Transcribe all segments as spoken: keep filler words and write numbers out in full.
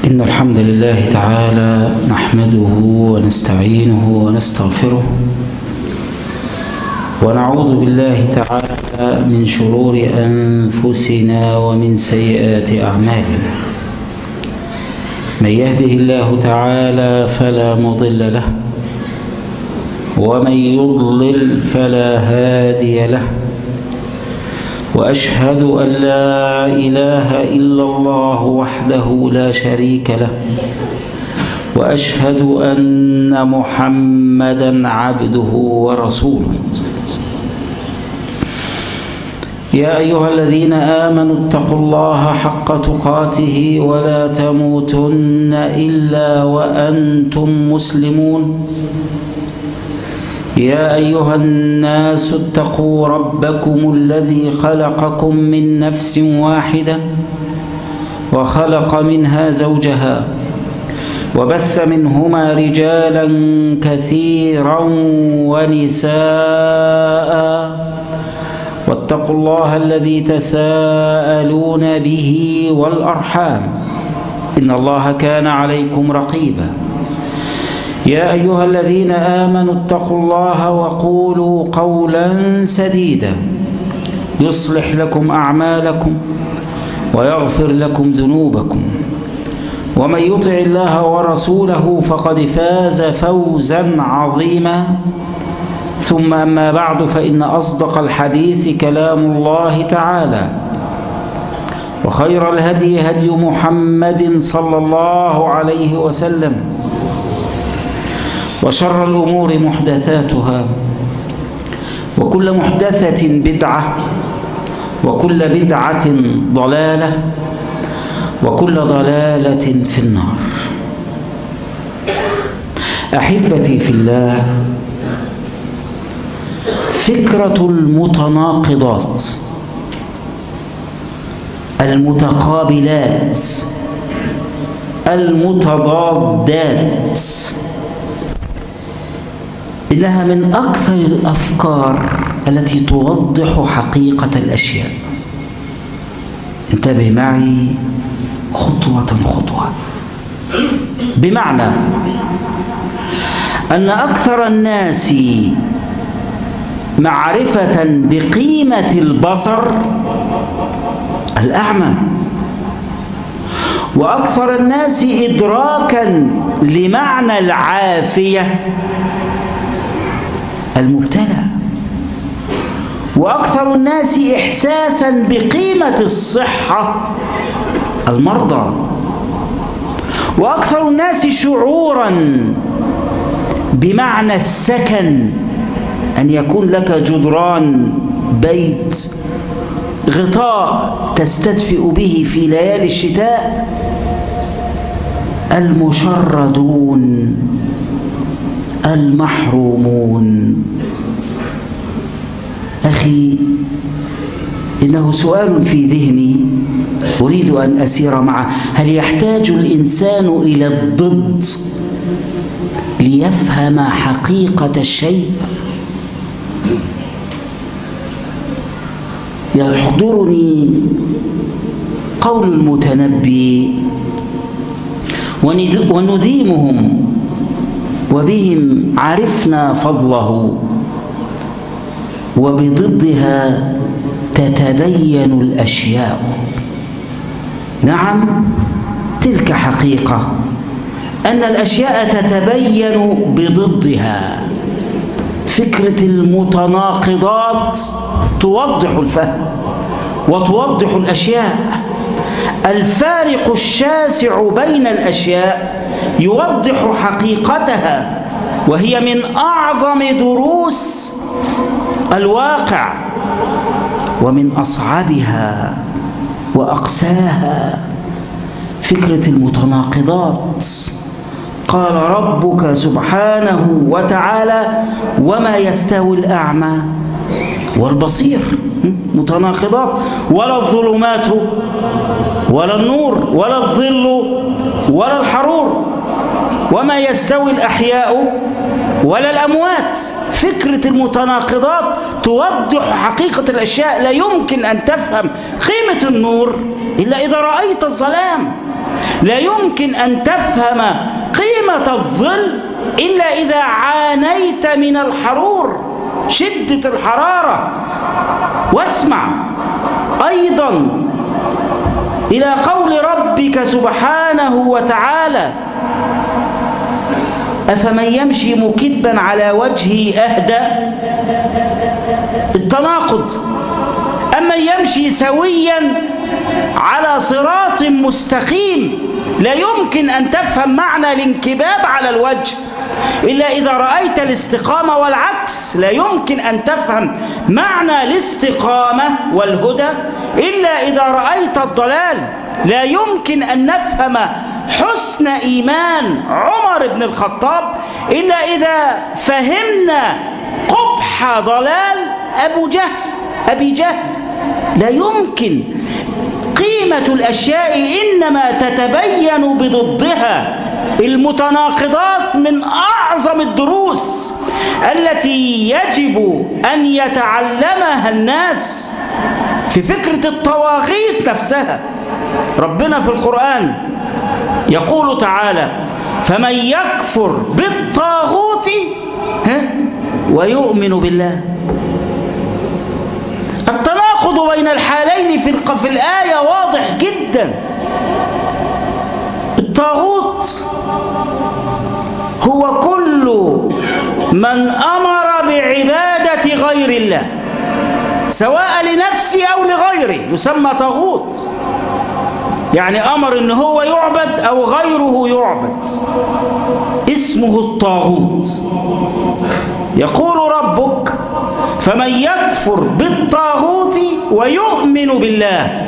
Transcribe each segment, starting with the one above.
إن الحمد لله تعالى نحمده ونستعينه ونستغفره ونعوذ بالله تعالى من شرور أنفسنا ومن سيئات أعمالنا. من يهده الله تعالى فلا مضل له ومن يضلل فلا هادي له، وأشهد أن لا إله إلا الله وحده لا شريك له، وأشهد أن محمدا عبده ورسوله. يا أيها الذين آمنوا اتقوا الله حق تقاته ولا تموتن إلا وأنتم مسلمون. يا أيها الناس اتقوا ربكم الذي خلقكم من نفس واحدة وخلق منها زوجها وبث منهما رجالا كثيرا ونساء، واتقوا الله الذي تساءلون به والأرحام إن الله كان عليكم رقيبا. يا أيها الذين آمنوا اتقوا الله وقولوا قولا سديدا يصلح لكم أعمالكم ويغفر لكم ذنوبكم، ومن يطع الله ورسوله فقد فاز فوزا عظيما. ثم أما بعد، فإن أصدق الحديث كلام الله تعالى، وخير الهدي هدي محمد صلى الله عليه وسلم، وشر الأمور محدثاتها، وكل محدثة بدعة، وكل بدعة ضلالة، وكل ضلالة في النار. أحبتي في الله، فكرة المتناقضات المتقابلات المتضادات إنها من أكثر الأفكار التي توضح حقيقة الأشياء. انتبه معي خطوة خطوة. بمعنى أن أكثر الناس معرفة بقيمة البصر الأعمى، وأكثر الناس إدراكا لمعنى العافية المبتلى، وأكثر الناس إحساسا بقيمة الصحة المرضى، وأكثر الناس شعورا بمعنى السكن، أن يكون لك جدران بيت غطاء تستدفئ به في ليالي الشتاء. المشردون المحرومون. أخي، إنه سؤال في ذهني أريد أن أسير معه. هل يحتاج الإنسان إلى الضد ليفهم حقيقة الشيء؟ يحضرني قول المتنبي: ونديمهم وبهم عرفنا فضله، وبضدها تتبين الأشياء. نعم، تلك حقيقة، أن الأشياء تتبين بضدها. فكرة المتناقضات توضح الفهم وتوضح الأشياء. الفارق الشاسع بين الأشياء يوضح حقيقتها، وهي من أعظم دروس الواقع ومن أصعبها وأقساها. فكرة المتناقضات. قال ربك سبحانه وتعالى: وما يستوي الأعمى والبصير. متناقضات. ولا الظلمات ولا النور ولا الظل ولا الحرور، وما يستوي الأحياء ولا الأموات. فكرة المتناقضات توضح حقيقة الأشياء. لا يمكن أن تفهم قيمة النور إلا إذا رأيت الظلام. لا يمكن أن تفهم قيمة الظل إلا إذا عانيت من الحرور، شدة الحرارة. واسمع أيضا إلى قول ربك سبحانه وتعالى: أفمن يمشي مكبا على وجهه أهدى. التناقض. أما يمشي سويا على صراط مستقيم. لا يمكن أن تفهم معنى الانكباب على الوجه إلا إذا رأيت الاستقامة، والعكس. لا يمكن أن تفهم معنى الاستقامة والهدى إلا إذا رأيت الضلال. لا يمكن أن نفهم حسن إيمان عمر بن الخطاب إلا إذا فهمنا قبح ضلال أبو جهل أبي جهل. لا يمكن. قيمة الأشياء إنما تتبين بضدها. المتناقضات من أعظم الدروس التي يجب أن يتعلمها الناس في فكرة الطواغيت نفسها. ربنا في القرآن يقول تعالى: فمن يكفر بالطاغوت ويؤمن بالله. التناقض بين الحالين في في الآية واضح جدا. الطاغوت هو كل من أمر بعبادة غير الله، سواء لنفسه أو لغيره، يسمى طاغوت. يعني أمر إن هو يعبد أو غيره يعبد، اسمه الطاغوت. يقول ربك: فمن يكفر بالطاغوت ويؤمن بالله.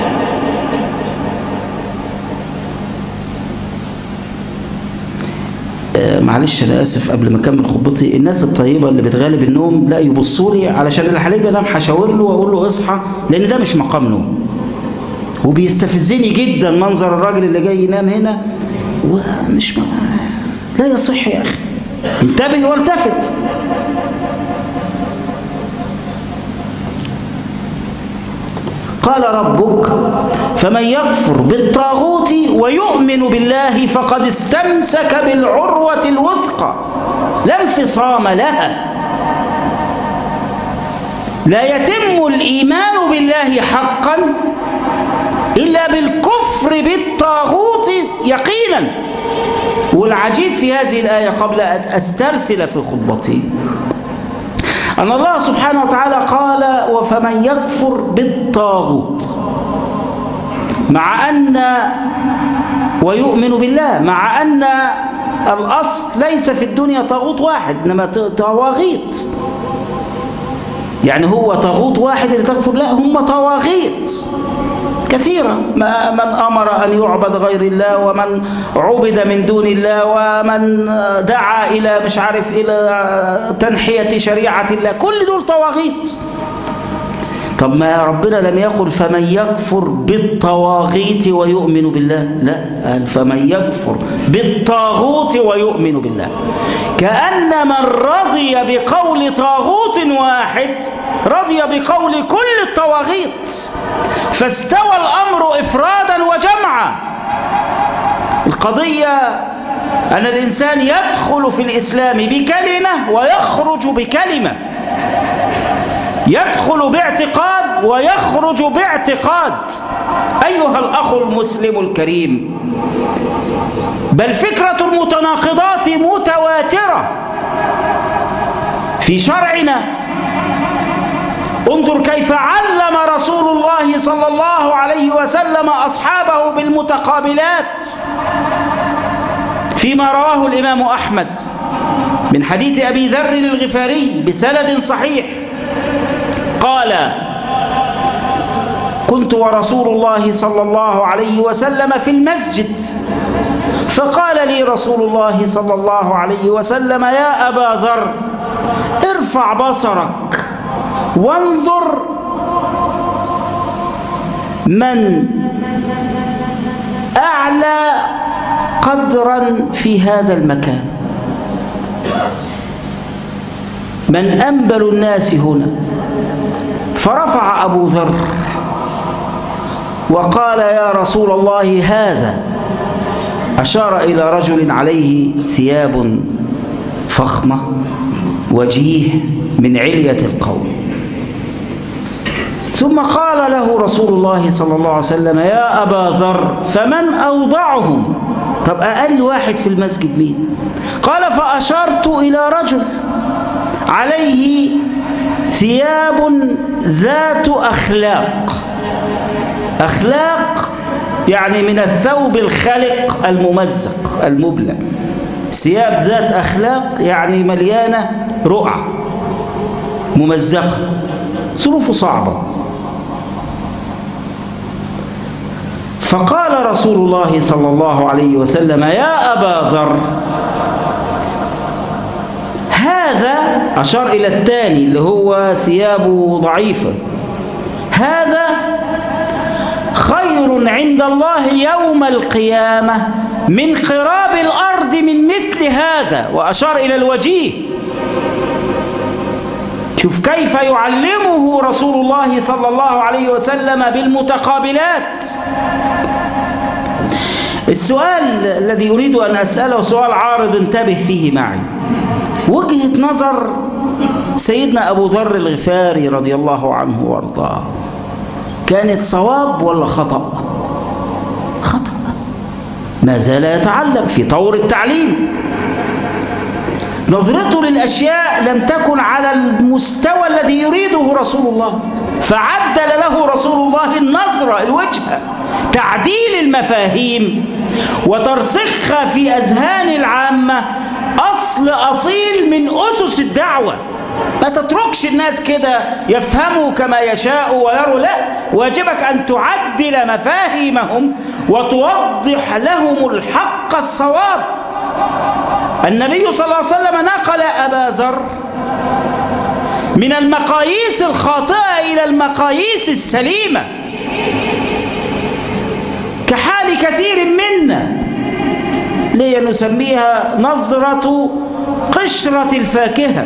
آه معلش أنا آسف، قبل ما أكمل خطبتي، الناس الطيبة اللي بتغالب النوم لا يبصوا لي علشان اللي حاليا بنام هشاور له وأقول له اصحى، لأن ده مش مقام نوم. وبيستفزني جدا منظر الراجل اللي جاي ينام هنا ومش م... لا يصح يا أخي. انتبه والتفت. قال ربك: فمن يكفر بالطاغوت ويؤمن بالله فقد استمسك بالعروة الوثقى لا انفصام لها. لا يتم الإيمان بالله حقا إلا بالكفر بالطاغوت يقينا. والعجيب في هذه الآية قبل أن أسترسل في خطبتي أن الله سبحانه وتعالى قال: وفمن يكفر بالطاغوت، مع أن ويؤمن بالله، مع أن الأصل ليس في الدنيا طاغوت واحد إنما طواغيت. يعني هو طاغوت واحد اللي تكفر؟ لا، هم طواغيت كثيرة. من أمر أن يعبد غير الله، ومن عبد من دون الله، ومن دعا إلى مش عارف إلى تنحية شريعة الله، كل دول طواغيت. طب ما ربنا لم يقل فمن يكفر بالطواغيت ويؤمن بالله؟ لا، قال فمن يكفر بالطاغوت ويؤمن بالله. كأن من رضي بقول طاغوت واحد رضي بقول كل الطواغيت، فاستوى الأمر إفرادا وجمعا. القضية أن الإنسان يدخل في الإسلام بكلمة ويخرج بكلمة، يدخل باعتقاد ويخرج باعتقاد. أيها الأخ المسلم الكريم، بل فكرة المتناقضات متواترة في شرعنا. انظر كيف علم رسول الله صلى الله عليه وسلم أصحابه بالمتقابلات فيما رواه الإمام أحمد من حديث أبي ذر الغفاري بسند صحيح. قال: كنت ورسول الله صلى الله عليه وسلم في المسجد، فقال لي رسول الله صلى الله عليه وسلم: يا أبا ذر، ارفع بصرك وانظر من أعلى قدرا في هذا المكان، من أنبل الناس هنا. فرفع أبو ذر وقال: يا رسول الله، هذا. أشار إلى رجل عليه ثياب فخمة وجيه من علية القوم، ثم قال له رسول الله صلى الله عليه وسلم: يا أبا ذر فمن أوضعهم؟ طب أقل واحد في المسجد مين؟ قال: فأشرت إلى رجل عليه ثياب ذات أخلاق. أخلاق يعني من الثوب الخلق الممزق المبلى. ثياب ذات أخلاق يعني مليانة رقعة ممزقة، ظروفه صعبة. فقال رسول الله صلى الله عليه وسلم: يا أبا ذر هذا، أشار إلى الثاني اللي هو ثيابه ضعيفة، هذا خير عند الله يوم القيامة من قراب الأرض من مثل هذا، وأشار إلى الوجيه. شوف كيف يعلمه رسول الله صلى الله عليه وسلم بالمتقابلات. السؤال الذي أريد أن أسأله سؤال عارض، انتبه فيه معي. وجهة نظر سيدنا أبو ذر الغفاري رضي الله عنه وارضاه كانت صواب ولا خطأ؟ خطأ. ما زال يتعلم في طور التعليم. نظرته للأشياء لم تكن على المستوى الذي يريده رسول الله، فعدل له رسول الله النظرة، الوجهة، تعديل المفاهيم وترسخها في أذهان العامة. أصل أصيل من أسس الدعوة. ما تتركش الناس كده يفهموا كما يشاءوا ويروا، لا، واجبك أن تعدل مفاهيمهم وتوضح لهم الحق الصواب. النبي صلى الله عليه وسلم نقل أبا ذر من المقاييس الخاطئة إلى المقاييس السليمة، كحال كثير منا لنسميها نظرة قشرة الفاكهة.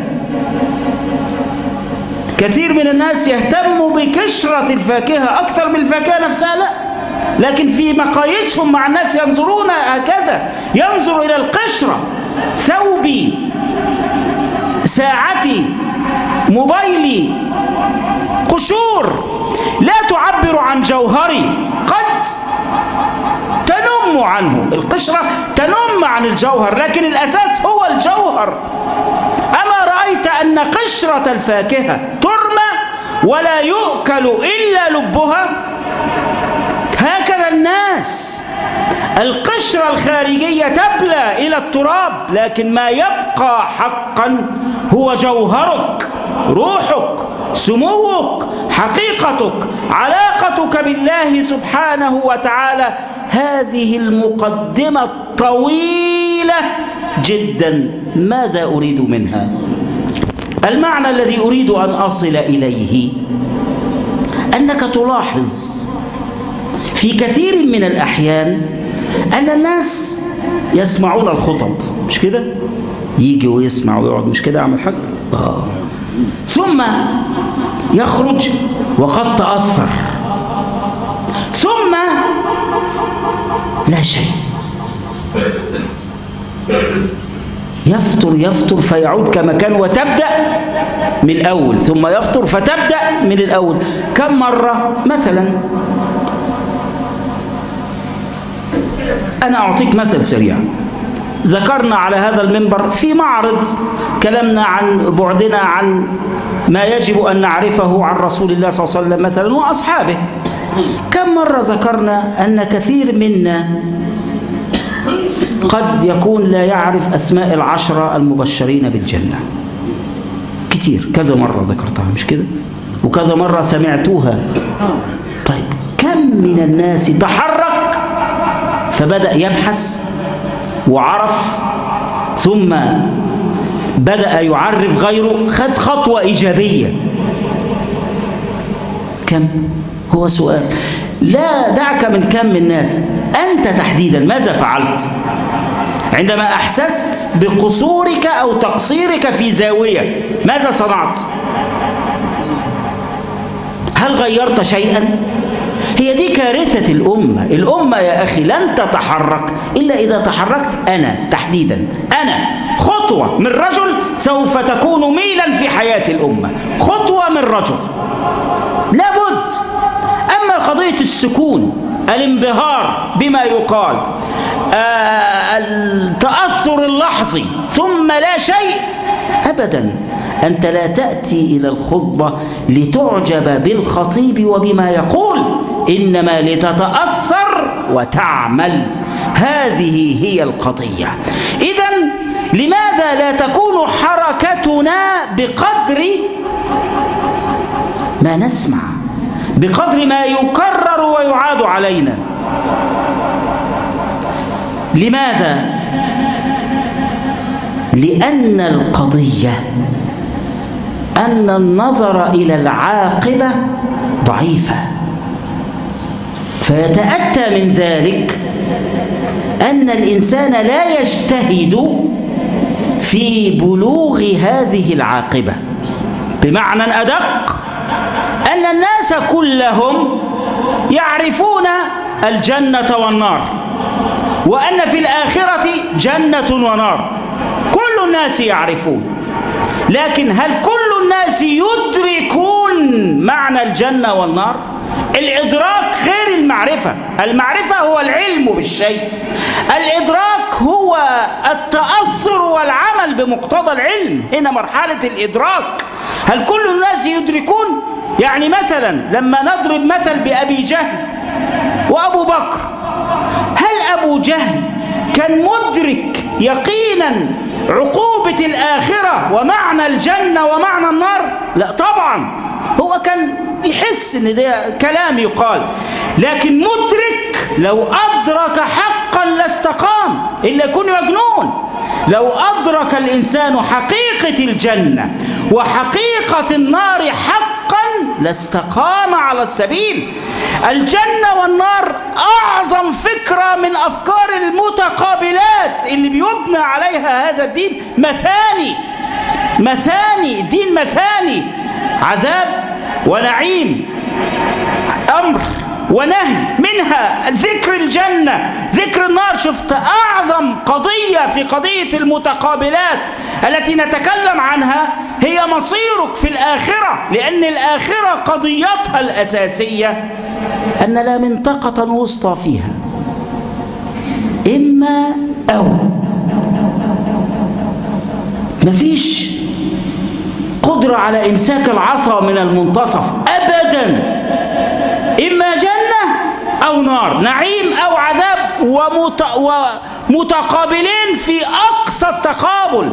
كثير من الناس يهتم بقشرة الفاكهة أكثر من الفاكهة نفسها، لا، لكن في مقاييسهم مع الناس ينظرون هكذا، ينظر إلى القشرة. ثوبي، ساعتي، موبايلي، قشور لا تعبر عن جوهري، قد تنم عنه. القشرة تنم عن الجوهر، لكن الأساس هو الجوهر. أما رأيت أن قشرة الفاكهة ترمى ولا يؤكل إلا لبها؟ هكذا الناس، القشرة الخارجية تبلى إلى التراب، لكن ما يبقى حقا هو جوهرك، روحك، سموك، حقيقتك، علاقتك بالله سبحانه وتعالى. هذه المقدمة الطويلة جدا ماذا أريد منها؟ المعنى الذي أريد أن أصل إليه أنك تلاحظ في كثير من الأحيان أن الناس يسمعون الخطب، مش كده؟ يجي ويسمع ويقعد، مش كده عمل حق؟ آه. ثم يخرج وقد تأثر، ثم لا شيء، يفتر يفتر فيعود كما كان وتبدأ من الأول، ثم يفتر فتبدأ من الأول. كم مرة مثلا، أنا أعطيك مثل سريع. ذكرنا على هذا المنبر في معرض كلامنا عن بعدنا عن ما يجب أن نعرفه عن رسول الله صلى الله عليه وسلم مثلا وأصحابه. كم مرة ذكرنا أن كثير منا قد يكون لا يعرف أسماء العشرة المبشرين بالجنة. كتير، كذا مرة ذكرتها، مش كده؟ وكذا مرة سمعتوها. طيب كم من الناس تحرك فبدأ يبحث وعرف، ثم بدأ يعرف غيره، خد خطوة إيجابية؟ كم؟ هو سؤال. لا دعك من كم من الناس، أنت تحديدا ماذا فعلت عندما أحسست بقصورك أو تقصيرك في زاوية؟ ماذا صنعت؟ هل غيرت شيئا؟ هي دي كارثة الأمة. الأمة الأمة يا أخي لن تتحرك إلا إذا تحركت أنا تحديدا. أنا خطوة من رجل سوف تكون ميلا في حياة الأمة، خطوة من رجل لابد. أما قضية السكون، الانبهار بما يقال، آه التأثر اللحظي ثم لا شيء، أبدا. أنت لا تأتي إلى الخطبة لتعجب بالخطيب وبما يقول، إنما لتتأثر وتعمل. هذه هي القضية. إذن لماذا لا تكون حركتنا بقدر ما نسمع، بقدر ما يكرر ويعاد علينا؟ لماذا؟ لأن القضية أن النظر إلى العاقبة ضعيفة، فيتأتى من ذلك أن الإنسان لا يجتهد في بلوغ هذه العاقبة. بمعنى أدق، أن الناس كلهم يعرفون الجنة والنار، وأن في الآخرة جنة ونار، كل الناس يعرفون، لكن هل كل الناس يدركون معنى الجنة والنار؟ الإدراك غير المعرفة. المعرفة هو العلم بالشيء، الإدراك هو التأثر والعمل بمقتضى العلم. هنا مرحلة الإدراك. هل كل الناس يدركون؟ يعني مثلا لما نضرب مثل بأبي جهل وأبو بكر، هل أبو جهل كان مدرك يقينا عقوبة الآخرة ومعنى الجنة ومعنى النار؟ لا طبعا، هو كان يحس ان ده كلام يقال، لكن مدرك. لو أدرك حقا لاستقام، إلا يكون مجنون. لو أدرك الإنسان حقيقة الجنة وحقيقة النار حقا لاستقام على السبيل. الجنة والنار أعظم فكرة من أفكار المتقابلات اللي بيبنى عليها هذا الدين. مثاني مثاني دين مثاني، عذاب ونعيم، أمر ونهي، منها ذكر الجنة ذكر النار. شفت أعظم قضية في قضية المتقابلات التي نتكلم عنها هي مصيرك في الآخرة، لأن الآخرة قضيتها الأساسية أن لا منطقة وسطى فيها، إما أو. مفيش قدرة على إمساك العصا من المنتصف أبدا، إما جنة أو نار، نعيم أو عذاب، ومت... ومتقابلين في أقصى التقابل.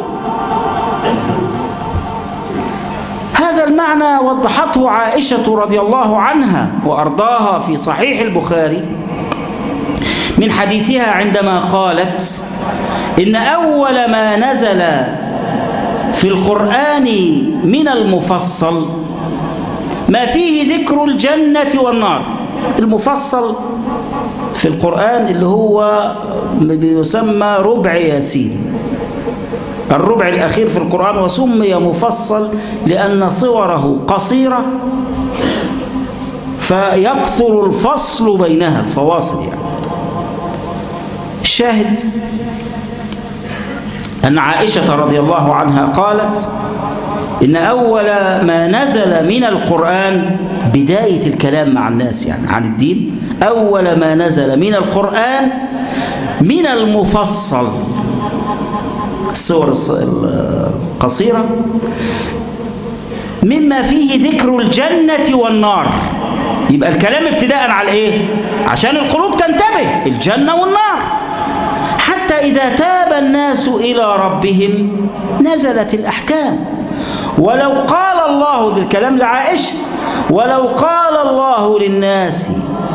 هذا المعنى وضحته عائشة رضي الله عنها وأرضاها في صحيح البخاري من حديثها عندما قالت إن أول ما نزل في القرآن من المفصل ما فيه ذكر الجنة والنار. المفصل في القرآن اللي هو يسمى ربع ياسين، الربع الأخير في القرآن، وسمي مفصل لأن صوره قصيرة فيقصر الفصل بينها، الفواصل يعني. الشاهد أن عائشة رضي الله عنها قالت إن أول ما نزل من القرآن، بداية الكلام مع الناس يعني عن الدين، أول ما نزل من القرآن من المفصل، السور القصيرة، مما فيه ذكر الجنة والنار. يبقى الكلام ابتداء على إيه؟ عشان القلوب تنتبه، الجنة والنار. حتى إذا تاب الناس إلى ربهم نزلت الأحكام. ولو قال الله، ده الكلام لعائشة، ولو قال الله للناس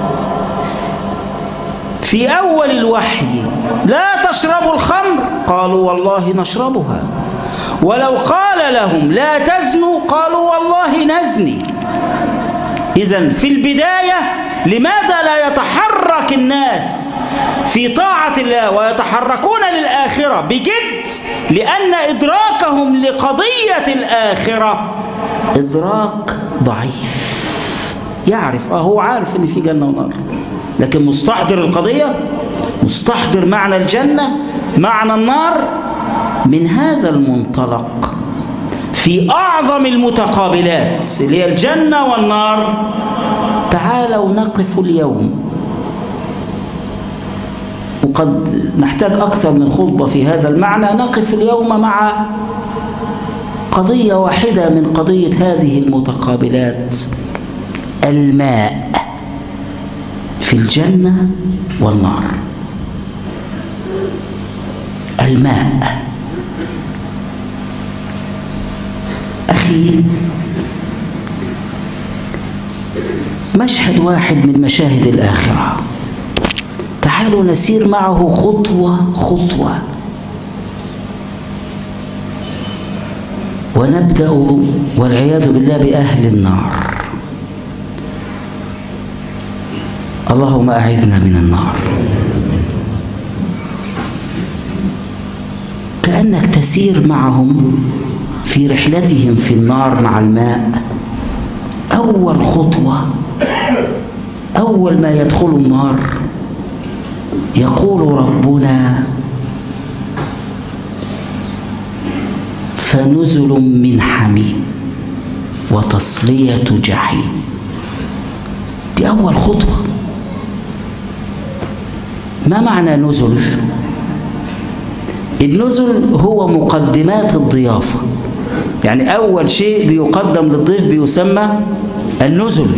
في أول الوحي لا تشربوا الخمر قالوا والله نشربها، ولو قال لهم لا تزنوا قالوا والله نزني. إذن في البداية لماذا لا يتحرك الناس في طاعة الله ويتحركون للآخرة بجد؟ لأن إدراكهم لقضية الآخرة إدراك ضعيف. يعرف، أهو عارف إن في جنة ونار، لكن مستحضر القضية، مستحضر معنى الجنة معنى النار من هذا المنطلق في أعظم المتقابلات اللي هي الجنة والنار. تعالوا نقف اليوم، وقد نحتاج أكثر من خطبة في هذا المعنى، نقف اليوم مع قضية واحدة من قضية هذه المتقابلات، الماء في الجنة والنار. الماء أخي، مشهد واحد من مشاهد الآخرة، تعالوا نسير معه خطوة خطوة، ونبدأ والعياذ بالله بأهل النار. اللهم أعذنا من النار. كأنك تسير معهم في رحلتهم في النار مع الماء. أول خطوة، أول ما يدخل النار يقول ربنا: فنزل من حميم وتصلية جحيم. دي أول خطوة. ما معنى نزل؟ النزل هو مقدمات الضيافة، يعني أول شيء بيقدم للضيف بيسمى النزل.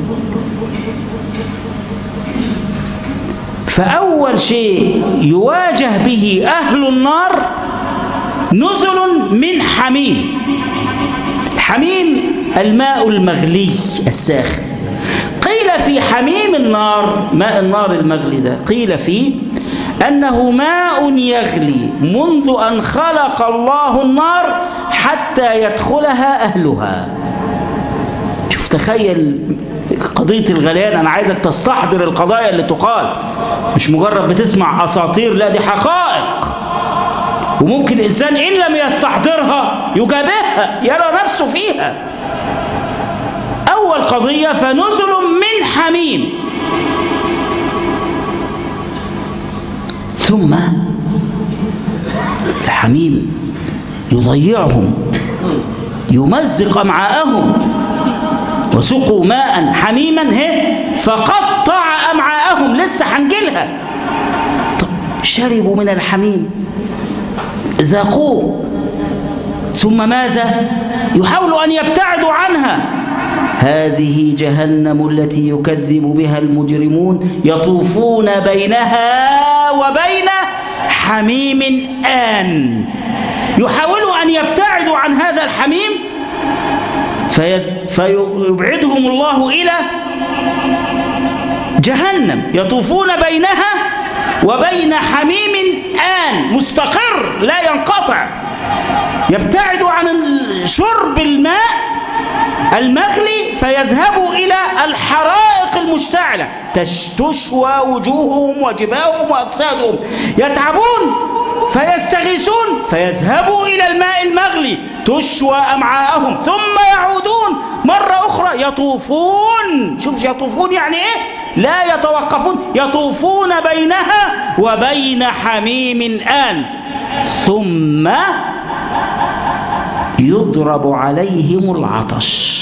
فأول شيء يواجه به أهل النار نزل من حميم. الحميم الماء المغلي الساخن. قيل في حميم النار، ماء النار المغلي ده، قيل فيه أنه ماء يغلي منذ أن خلق الله النار حتى يدخلها أهلها. شوف، تخيل قضية الغليان. أنا عايزك تستحضر القضايا اللي تقال، مش مجرد بتسمع أساطير، لا دي حقائق، وممكن الإنسان إن لم يستحضرها يجابهها، يرى نفسه فيها. أول قضية فنزل من حميم، ثم الحميم يضيعهم، يمزق أمعاءهم. وسقوا ماء حميما فقطع أمعاءهم. لسه هنجيلها. شربوا من الحميم، ذاقوه، ثم ماذا؟ يحاولوا أن يبتعدوا عنها. هذه جهنم التي يكذب بها المجرمون يطوفون بينها وبين حميم آن. يحاولوا أن يبتعدوا عن هذا الحميم فيبعدهم الله إلى جهنم، يطوفون بينها وبين حميم آن مستقر لا ينقطع. يبتعدوا عن شرب الماء المغلي فيذهبوا إلى الحرائق المشتعلة، تشوى وجوههم وجباههم وأجسادهم، يتعبون فيستغيثون فيذهبوا إلى الماء المغلي، تشوى أمعاءهم، ثم يعودون مرة أخرى يطوفون. شوف، يطوفون يعني إيه؟ لا يتوقفون، يطوفون بينها وبين حميم آن، ثم يضرب عليهم العطش،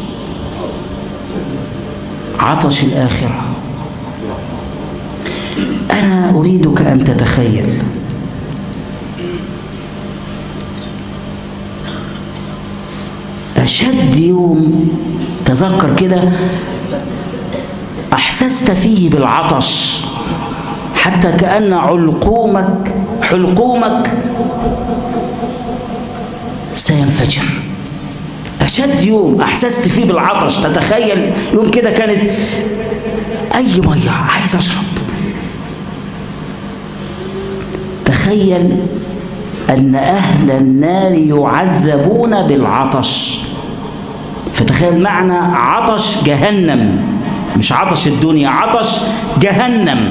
عطش الآخرة. أنا أريدك أن تتخيل أشد يوم تذكر كده أحسست فيه بالعطش، حتى كأن علقومك حلقومك سينفجر. أشد يوم أحسست فيه بالعطش، تتخيل يوم كده كانت أي مية عايز أشرب. تخيل أن أهل النار يعذبون بالعطش. فتخيل معنى عطش جهنم، مش عطش الدنيا، عطش جهنم.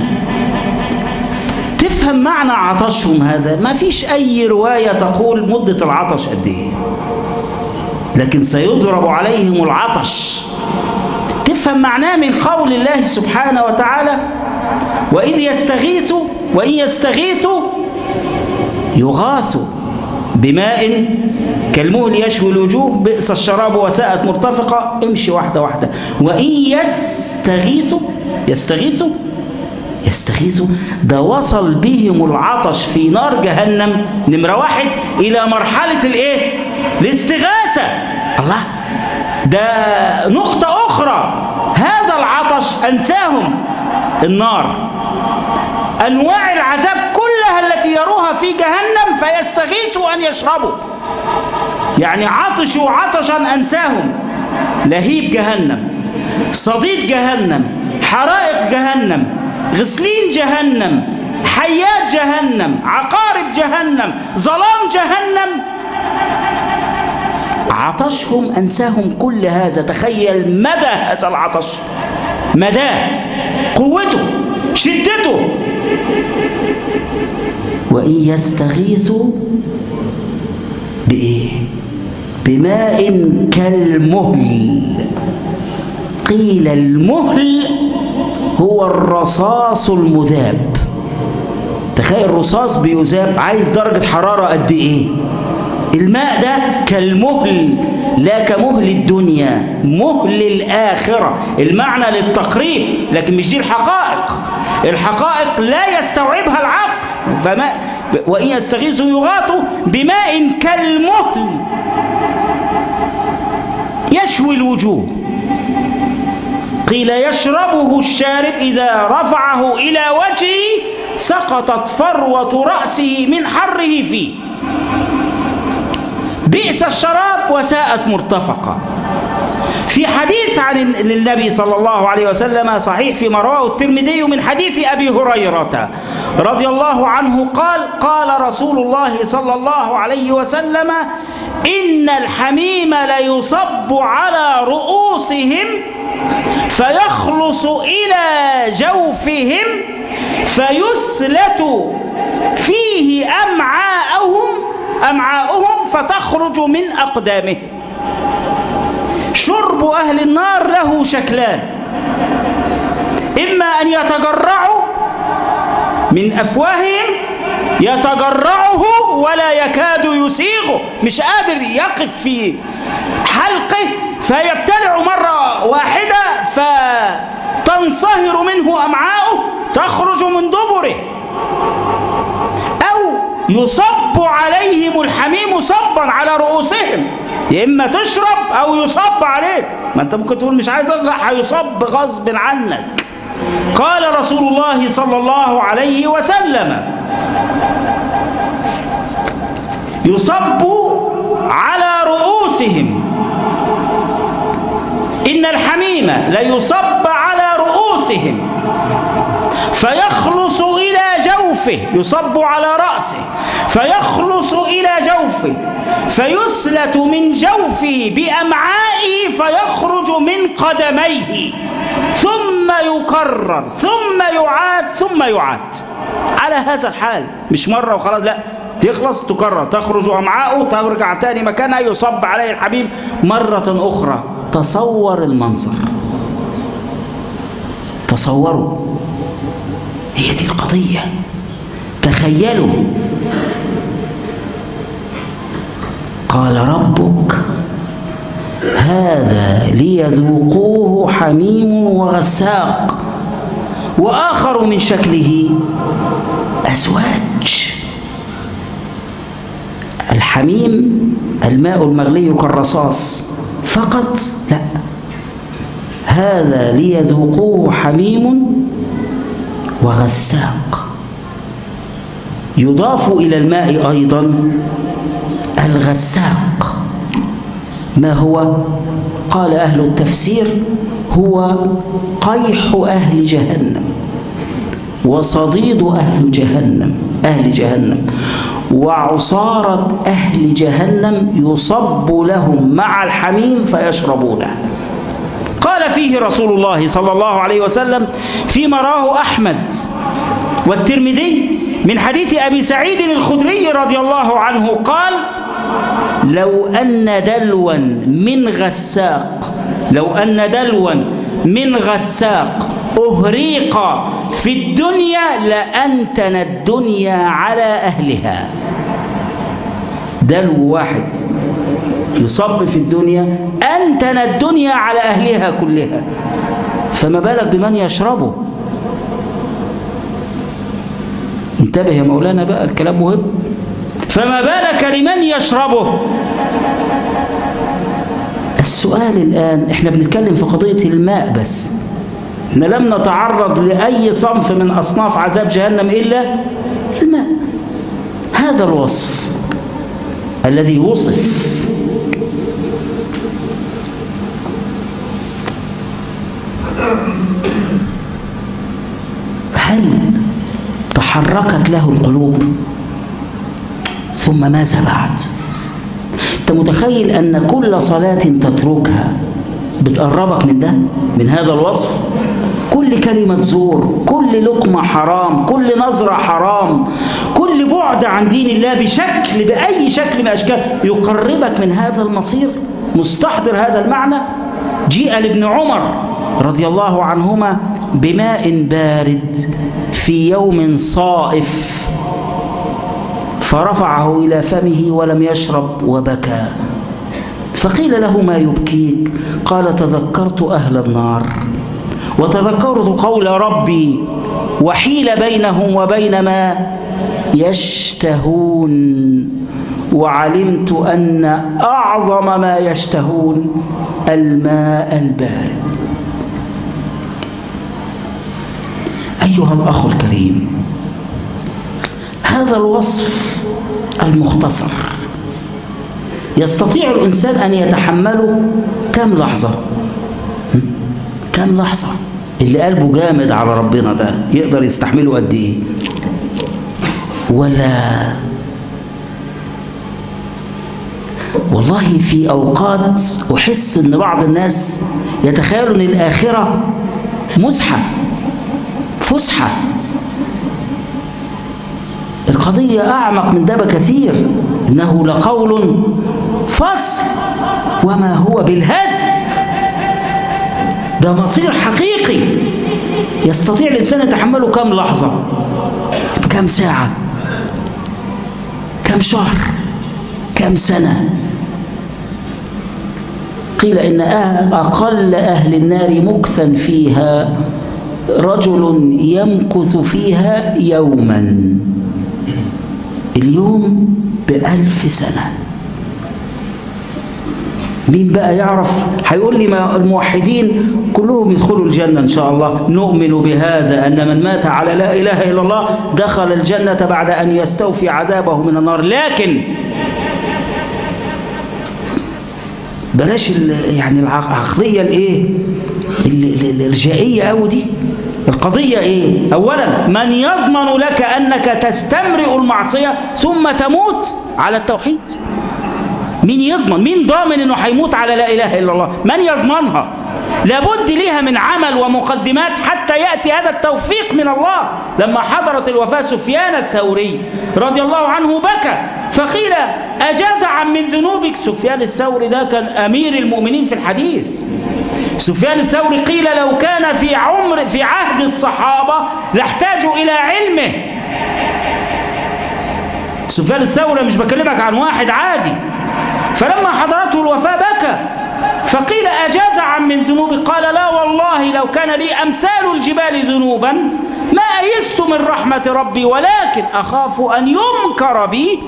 تفهم معنى عطشهم هذا؟ ما فيش أي رواية تقول مدة العطش قد إيه، لكن سيضرب عليهم العطش. تفهم افهم معناه من قول الله سبحانه وتعالى وإذ يستغيثوا وإن يستغيثوا يغاثوا بماء كالمهل يشوي الوجوه بئس الشراب وساءت مرتفقة. امشي واحدة واحدة. وإن يستغيثوا يستغيثوا يستغيثوا ده وصل بهم العطش في نار جهنم نمرة واحد إلى مرحلة الايه الاستغاثة. الله، ده نقطة أخرى، هذا العطش أنساهم النار، أنواع العذاب كلها التي يروها في جهنم فيستغيثوا أن يشربوا. يعني عطشوا عطشا أنساهم لهيب جهنم، صديد جهنم، حرائق جهنم، غسلين جهنم، حيات جهنم، عقارب جهنم، ظلام جهنم. عطشهم أنساهم كل هذا. تخيل مدى هذا العطش، مدى قوته، شدته. وإن يستغيثوا بإيه؟ بماء كالمهل. قيل المهل هو الرصاص المذاب. تخيل الرصاص بيذاب، عايز درجة حرارة قد إيه؟ الماء ده كالمهل، لا كمهل الدنيا، مهل الآخرة. المعنى للتقريب، لكن مش دي الحقائق. الحقائق لا يستوعبها العقل. فما وإن يستغيثوا يغاثوا بماء كالمهل يشوي الوجوه. قيل يشربه الشارب إذا رفعه إلى وجهه سقطت فروة رأسه من حره فيه. بئس الشراب وساءت مرتفقة. في حديث عن النبي صلى الله عليه وسلم صحيح فيما رواه الترمذي من حديث أبي هريرة رضي الله عنه قال قال رسول الله صلى الله عليه وسلم إن الحميم ليصب على رؤوسهم فيخلص إلى جوفهم فيسلت فيه أمعاءهم أمعاؤهم فتخرج من أقدامهم. شرب أهل النار له شكلان: إما أن يتجرعوا من أفواههم، يتجرعه ولا يكاد يسيغه، مش قادر يقف في حلقه فيبتلع مرة واحدة فتنصهر منه أمعاؤه تخرج من دبره. أو يصب عليهم الحميم صبا على رؤوسهم، يا إما تشرب أو يصب عليك. ما أنت ممكن تقول مش عايز أصلح، هيصب غصب عنك. قال رسول الله صلى الله عليه وسلم يصب على رؤوسهم، إن الحميم ليصب على رؤوسهم فيخلص إلى جوفه، يصب على رأسه فيخلص إلى جوفه فيسلت من جوفه بأمعائه فيخرج من قدميه، ثم يكرر ثم يعاد ثم يعاد على هذا الحال. مش مرة وخلاص، لا، تخلص تكرر، تخرج أمعاؤه ترجع تاني مكانها، يصب عليه الحبيب مرة أخرى. تصور المنظر، تصوروا، هي دي القضية. تخيلوا. قال ربك هذا ليذوقوه حميم وغساق وآخر من شكله أزواج. الحميم الماء المغلي كالرصاص فقط؟ لا، هذا ليذوقوه حميم وغساق. يضاف إلى الماء أيضا الغساق. ما هو؟ قال أهل التفسير هو قيح أهل جهنم وصديد أهل جهنم أهل جهنم وعصارة أهل جهنم يصب لهم مع الحميم فيشربونه. قال فيه رسول الله صلى الله عليه وسلم فيما رواه أحمد والترمذي من حديث أبي سعيد الخدري رضي الله عنه قال لو أن دلوا من غساق لو أن دلوا من غساق أهريق في الدنيا لأنتن الدنيا على أهلها. دلو واحد يصب في الدنيا أنتن الدنيا على أهلها كلها، فما بالك بمن يشربه. انتبه يا مولانا بقى، الكلام مهم. فما بالك لمن يشربه. السؤال الآن، احنا بنتكلم في قضية الماء بس، احنا لم نتعرض لأي صنف من أصناف عذاب جهنم إلا الماء. هذا الوصف الذي وصف هل تحركت له القلوب؟ ثم ماذا بعد؟ أنت متخيل أن كل صلاة تتركها بتقربك من ده، من هذا الوصف؟ كل كلمة زور، كل لقمة حرام، كل نظرة حرام، كل بعد عن دين الله بشكل بأي شكل من أشكال يقربك من هذا المصير. مستحضر هذا المعنى؟ جيء لابن عمر رضي الله عنهما بماء بارد في يوم صائف فرفعه إلى فمه ولم يشرب وبكى، فقيل له ما يبكيك؟ قال تذكرت أهل النار وتذكرت قول ربي وحيل بينهم وبين ما يشتهون وعلمت أن أعظم ما يشتهون الماء البارد. أيها الأخ الكريم، هذا الوصف المختصر يستطيع الإنسان أن يتحمله كم لحظة؟ كم لحظة؟ اللي قلبه جامد على ربنا ده يقدر يستحمله قد إيه؟ ولا والله في أوقات أحس أن بعض الناس يتخيلوا أن الآخرة مسحة فسحة. القضية أعمق من ده بكثير. إنه لقول فصل وما هو بالهزل. ده مصير حقيقي يستطيع الإنسان يتحمله كم لحظة، كم ساعة، كم شهر، كم سنة. قيل إن أقل أهل النار مكثا فيها رجل يمكث فيها يوما، اليوم بألف سنة. مين بقى يعرف؟ هيقول لي ما الموحدين كلهم يدخلوا الجنة إن شاء الله. نؤمن بهذا أن من مات على لا إله إلا الله دخل الجنة بعد أن يستوفي عذابه من النار. لكن بلاش يعني العقلية الايه الارجائية أو دي. القضية ايه؟ اولا من يضمن لك انك تستمرئ المعصية ثم تموت على التوحيد؟ مين يضمن؟ مين ضامن انه هيموت على لا اله الا الله؟ من يضمنها؟ لابد ليها من عمل ومقدمات حتى يأتي هذا التوفيق من الله. لما حضرت الوفاة سفيان الثوري رضي الله عنه بكى، فقيل أجزعا من ذنوبك. سفيان الثوري ده كان أمير المؤمنين في الحديث. سفيان الثوري قيل لو كان في عمر في عهد الصحابة لاحتاجوا إلى علمه. سفيان الثوري مش بكلمك عن واحد عادي. فلما حضرته الوفاة بكى، فقيل أجزعا من ذنوبي؟ قال لا والله لو كان لي أمثال الجبال ذنوبا ما أيست من رحمة ربي، ولكن أخاف أن ينكر بي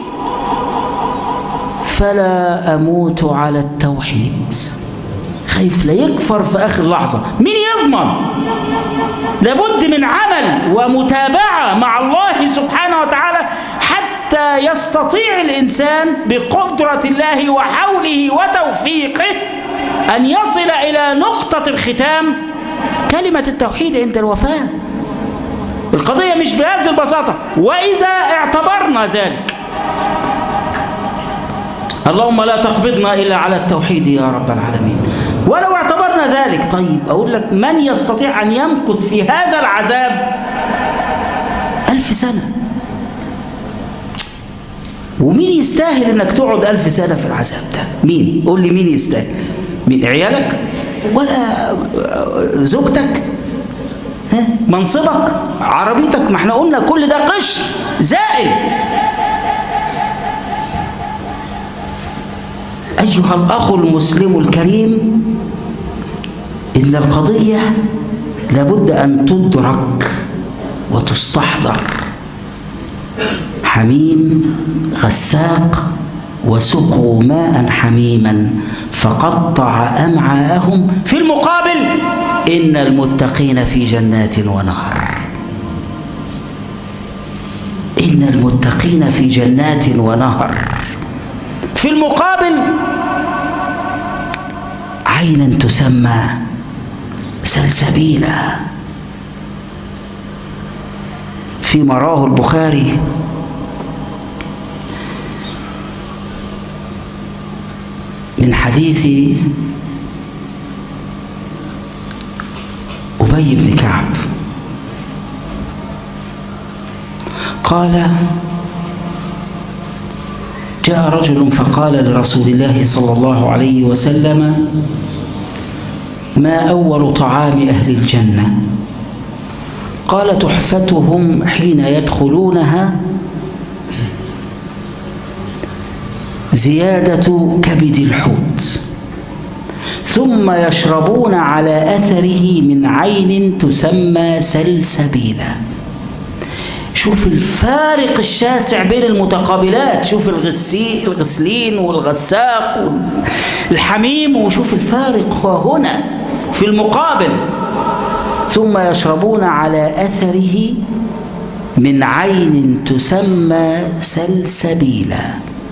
فلا أموت على التوحيد. خايف لا يكفر في آخر لحظة. مين يضمن؟ لابد من عمل ومتابعة مع الله سبحانه وتعالى حتى يستطيع الإنسان بقدرة الله وحوله وتوفيقه أن يصل إلى نقطة الختام كلمة التوحيد عند الوفاة. القضية مش بهذه البساطة. وإذا اعتبرنا ذلك، اللهم لا تقبضنا إلا على التوحيد يا رب العالمين. ولو اعتبرنا ذلك، طيب أقول لك من يستطيع أن يمكث في هذا العذاب ألف سنة؟ ومين يستاهل أنك تقعد ألف سنة في العذاب ده؟ مين؟ قول لي مين يستاهل؟ مين؟ عيالك؟ ولا زوجتك، منصبك، عربيتك، ما احنا قلنا كل ده قشر زائل. أيها الأخ المسلم الكريم، إن القضية لابد أن تدرك وتستحضر. حميم غساق وسقوا ماء حميما فقطع أمعاءهم، في المقابل إن المتقين في جنات ونهر. إن المتقين في جنات ونهر. في المقابل عينا تسمى سلسبيلا، فيما رواه البخاري من حديث أبي بن كعب قال: جاء رجل فقال لرسول الله صلى الله عليه وسلم: ما أول طعام أهل الجنة؟ قال: تحفتهم حين يدخلونها زيادة كبد الحوت، ثم يشربون على أثره من عين تسمى سلسبيلا. شوف الفارق الشاسع بين المتقابلات، شوف الغسلين والغساق والحميم، وشوف الفارق هو هنا في المقابل. ثم يشربون على أثره من عين تسمى سلسبيلا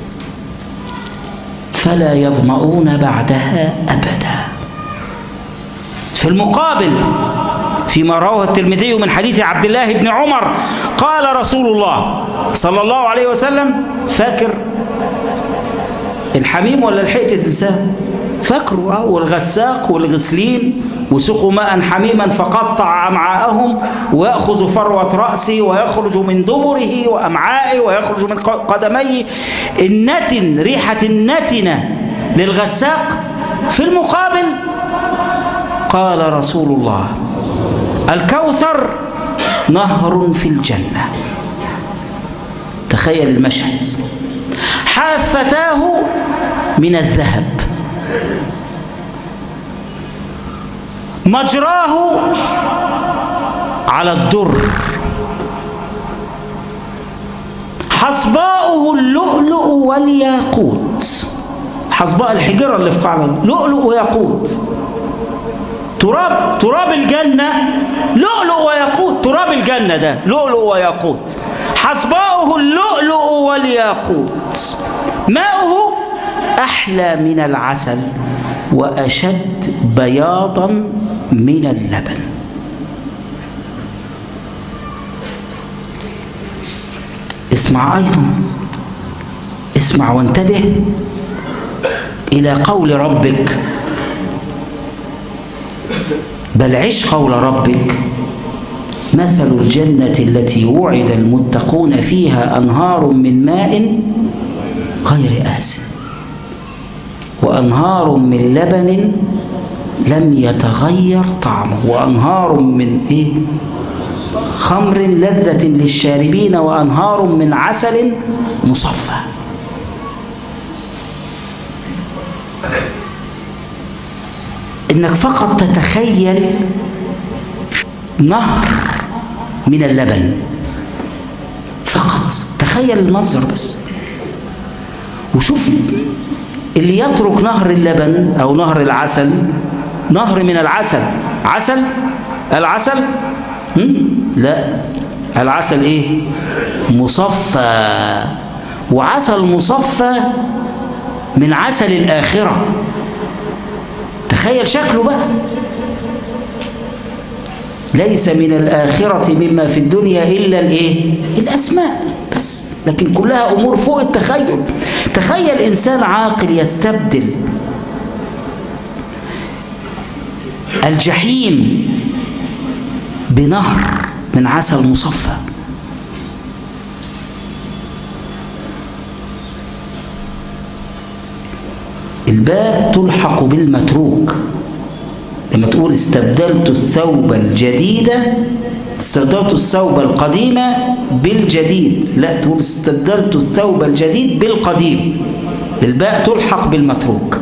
فلا يظمؤون بعدها أبدا. في المقابل فيما رواه الترمذي من حديث عبد الله بن عمر قال رسول الله صلى الله عليه وسلم: فاكر الحميم ولا لحقت تنساه؟ فاكروا. والغساق والغسلين وسقوا ماء حميما فقطع أمعاءهم، ويأخذ فروة رأسه ويخرج من دبره وأمعائه ويخرج من قدميه النتن، ريحة النتنة للغساق. في المقابل قال رسول الله: الكوثر نهر في الجنة. تخيل المشهد، حافتاه من الذهب، مجراه على الدر، حصباؤه اللؤلؤ والياقوت. حصباء الحجرة اللي في قاعدة لؤلؤ وياقوت. تراب تراب الجنة لؤلؤ وياقوت. تراب الجنة ده لؤلؤ وياقوت. حصباؤه اللؤلؤ والياقوت. ماؤه أحلى من العسل وأشد بياضا من اللبن. اسمع أيضا، اسمع وانتبه إلى قول ربك، بل عش قول ربك: مثل الجنة التي وعد المتقون فيها أنهار من ماء غير آسن وأنهار من لبن لم يتغير طعمه وأنهار من إيه؟ خمر لذة للشاربين وأنهار من عسل مصفى. إنك فقط تتخيل نهر من اللبن، فقط تخيل المنظر بس، وشوف اللي يترك نهر اللبن أو نهر العسل، نهر من العسل. عسل العسل لا، العسل إيه؟ مصفى، وعسل مصفى من عسل الآخرة. تخيل شكله بقى، ليس من الآخرة مما في الدنيا إلا الإيه؟ الأسماء بس، لكن كلها أمور فوق التخيل. تخيل إنسان عاقل يستبدل الجحيم بنهر من عسل مصفى. الباء تلحق بالمتروك لما تقول استبدلت الثوب الجديد، استبدلت الثوب القديم بالجديد، لا، تقول استبدلت الثوب الجديد بالقديم، الباء تلحق بالمتروك.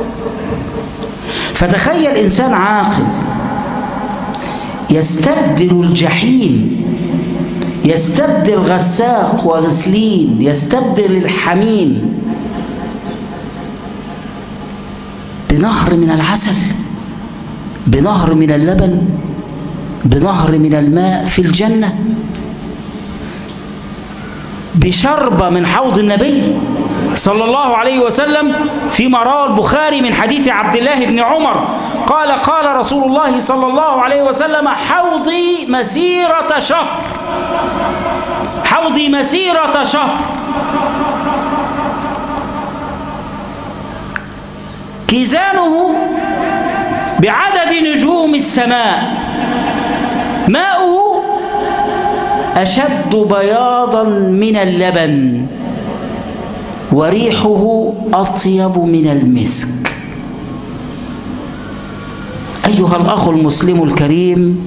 فتخيل إنسان عاقل يستبدل الجحيم، يستبدل غساق وغسلين، يستبدل الحميم بنهر من العسل، بنهر من اللبن، بنهر من الماء في الجنة، بشربة من حوض النبي صلى الله عليه وسلم، فيما روى البخاري من حديث عبد الله بن عمر قال قال رسول الله صلى الله عليه وسلم: حوضي مسيرة شهر، حوضي مسيرة شهر، كيزانه بعدد نجوم السماء، ماؤه أشد بياضا من اللبن، وريحه أطيب من المسك. أيها الأخ المسلم الكريم،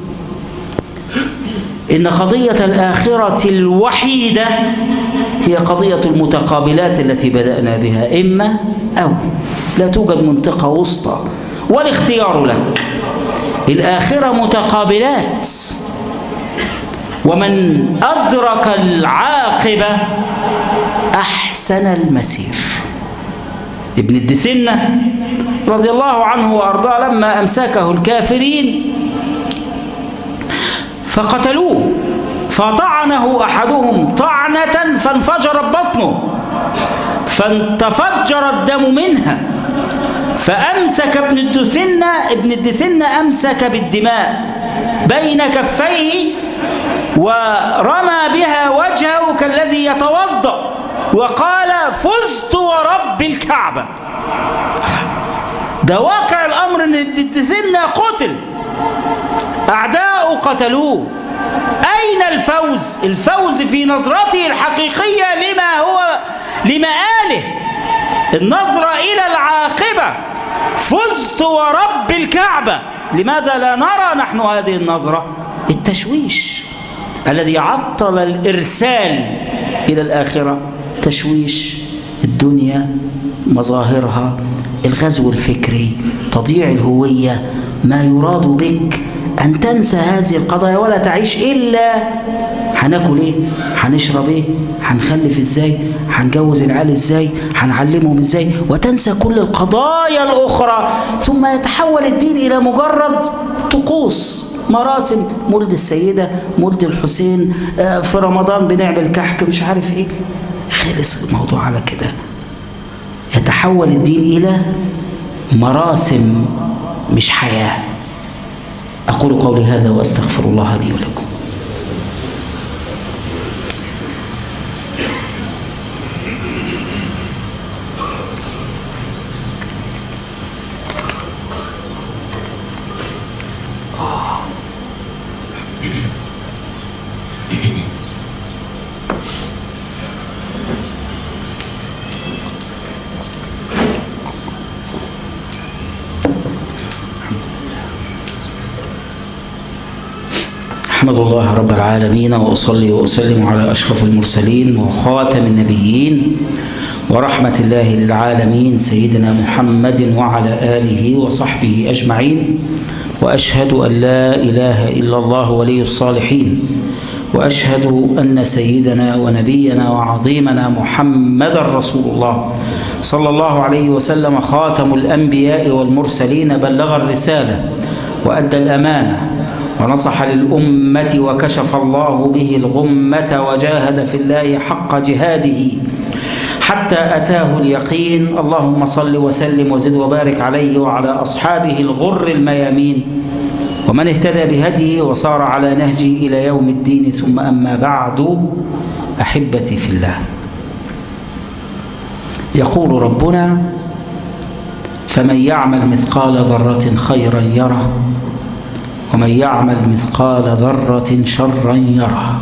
إن قضية الآخرة الوحيدة هي قضية المتقابلات التي بدأنا بها، إما أو، لا توجد منطقة وسطى، والاختيار لك. الآخرة متقابلات، ومن أدرك العاقبة أحسن المسير. ابن الدسنة رضي الله عنه وأرضاه لما أمسكه الكافرين فقتلوه، فطعنه أحدهم طعنة فانفجرت بطنه، فانتفجر الدم منها، فأمسك ابن الدسنة ابن الدسنة أمسك بالدماء بين كفيه ورمى بها وجهه كالذي يتوضأ وقال: فزت ورب الكعبة. ده واقع الأمر أن الدسنة قتل، أعداء قتلوه. أين الفوز؟ الفوز في نظرته الحقيقية لما هو لمآله، النظرة إلى العاقبة. فزت ورب الكعبة. لماذا لا نرى نحن هذه النظرة؟ التشويش الذي عطل الإرسال إلى الآخرة، تشويش الدنيا، مظاهرها، الغزو الفكري، تضييع الهوية. ما يراد بك أن تنسى هذه القضايا ولا تعيش إلا هناكل إيه، هنشرب إيه، هنخلف إزاي، هنجوز العيال إزاي، هنعلمهم إزاي، وتنسى كل القضايا الأخرى. ثم يتحول الدين إلى مجرد طقوس، مراسم، مولد السيدة، مولد الحسين، في رمضان بنعمل كحك، مش عارف إيه. خلص الموضوع على كده. يتحول الدين إلى مراسم مش حياة. أقول قولي هذا وأستغفر الله لي ولكم. أحمد الله رب العالمين، وأصلي وأسلم على أشرف المرسلين وخاتم النبيين ورحمة الله للعالمين سيدنا محمد وعلى آله وصحبه أجمعين. وأشهد أن لا إله إلا الله ولي الصالحين، وأشهد أن سيدنا ونبينا وعظيمنا محمد رسول الله صلى الله عليه وسلم خاتم الأنبياء والمرسلين، بلغ الرسالة وأدى الأمانة ونصح للأمة وكشف الله به الغمة، وجاهد في الله حق جهاده حتى أتاه اليقين. اللهم صل وسلم وزد وبارك عليه وعلى أصحابه الغر الميامين، ومن اهتدى بهديه وصار على نهجه إلى يوم الدين. ثم أما بعد، أحبتي في الله، يقول ربنا: فمن يعمل مثقال ذرة خيرا يره، ومن يعمل مثقال ذرة شرا يره.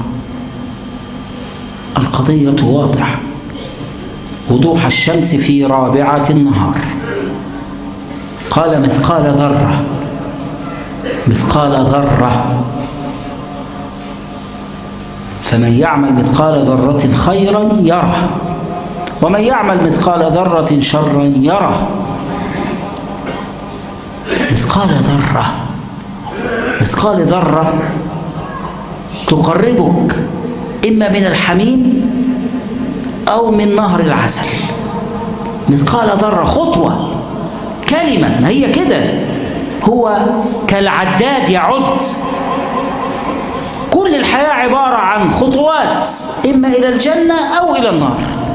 القضية واضحة وضوح الشمس في رابعة النهار. قال مثقال ذرة، مثقال ذرة. فمن يعمل مثقال ذرة خيرا يره، ومن يعمل مثقال ذرة شرا يره. مثقال ذرة، مثقال ذرة تقربك إما من الحميم أو من نهر العسل. مثقال ذرة، خطوة، كلمة، ما هي كده، هو كالعداد يعد. كل الحياة عبارة عن خطوات، إما إلى الجنة أو إلى النار.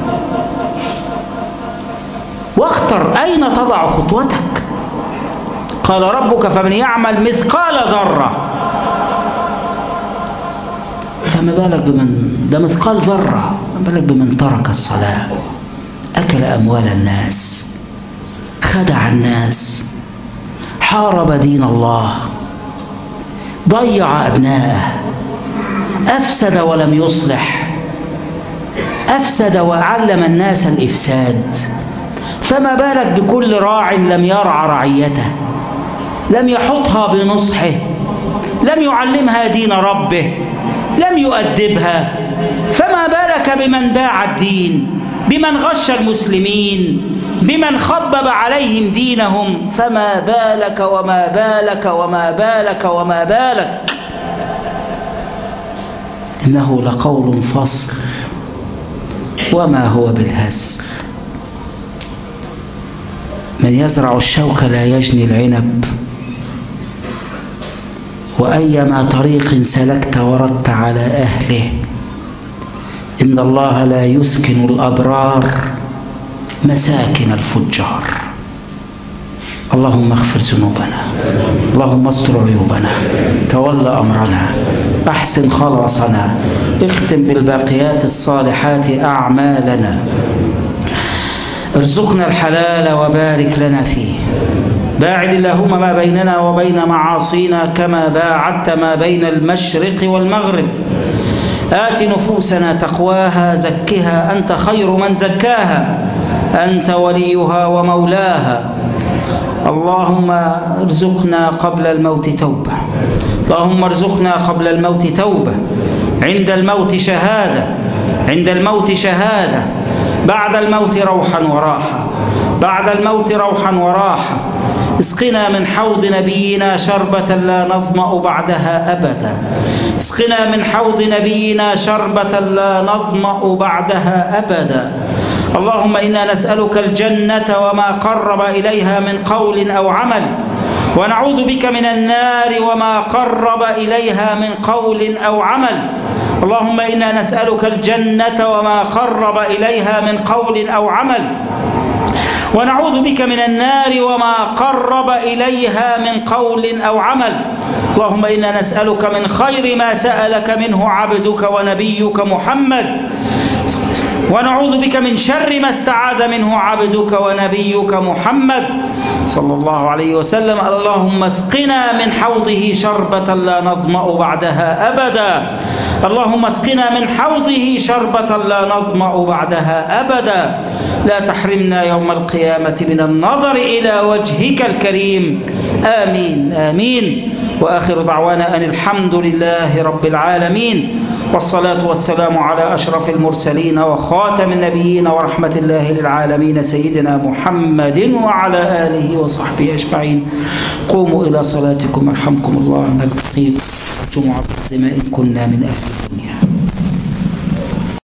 واختر أين تضع خطوتك. قال ربك فمن يعمل مثقال ذرة. فما بالك بمن ده مثقال ذرة، ما بالك بمن ترك الصلاة، أكل أموال الناس، خدع الناس، حارب دين الله، ضيع أبناءه، أفسد ولم يصلح، أفسد وعلم الناس الإفساد. فما بالك بكل راع لم يرعى رعيته، لم يحطها بنصحه، لم يعلمها دين ربه، لم يؤدبها. فما بالك بمن باع الدين، بمن غش المسلمين، بمن خبب عليهم دينهم. فما بالك وما بالك وما بالك وما بالك. إنه لقول فصل وما هو بالهزل. من يزرع الشوك لا يجني العنب، وأيما طريق سلكت وردت على أهله. إن الله لا يسكن الأبرار مساكن الفجار. اللهم اغفر ذنوبنا، اللهم استر عيوبنا، تول أمرنا، أحسن خلاصنا، اختم بالباقيات الصالحات أعمالنا، ارزقنا الحلال وبارك لنا فيه. باعد اللهم ما بيننا وبين معاصينا كما باعدت ما بين المشرق والمغرب. آت نفوسنا تقواها، زكها أنت خير من زكاها، أنت وليها ومولاها. اللهم ارزقنا قبل الموت توبة، اللهم ارزقنا قبل الموت توبة، عند الموت شهادة، عند الموت شهادة، بعد الموت روحا وراحة، بعد الموت روحا وراحة. اسقنا من حوض نبينا شربة لا نظمأ بعدها أبدا، اسقنا من حوض نبينا شربة لا نظمأ بعدها أبدا. اللهم إنا نسألك الجنة وما قرب إليها من قول أو عمل، ونعوذ بك من النار وما قرب إليها من قول أو عمل. اللهم إنا نسألك الجنة وما قرب إليها من قول أو عمل، ونعوذ بك من النار وما قرب إليها من قول أو عمل. اللهم إنا نسألك من خير ما سألك منه عبدك ونبيك محمد، ونعوذ بك من شر ما استعاذ منه عبدك ونبيك محمد صلى الله عليه وسلم. اللهم اسقنا من حوضه شربة لا نظمأ بعدها أبدا، اللهم اسقنا من حوضه شربة لا نظمأ بعدها أبدا. لا تحرمنا يوم القيامة من النظر إلى وجهك الكريم. آمين آمين. وآخر دعوانا أن الحمد لله رب العالمين، والصلاة والسلام على أشرف المرسلين وخاتم النبيين ورحمة الله للعالمين سيدنا محمد وعلى آله وصحبه أجمعين. قوموا إلى صلاتكم، يرحمكم الله. نلتقي جمعة قادمة إن كنا من أهل الدنيا.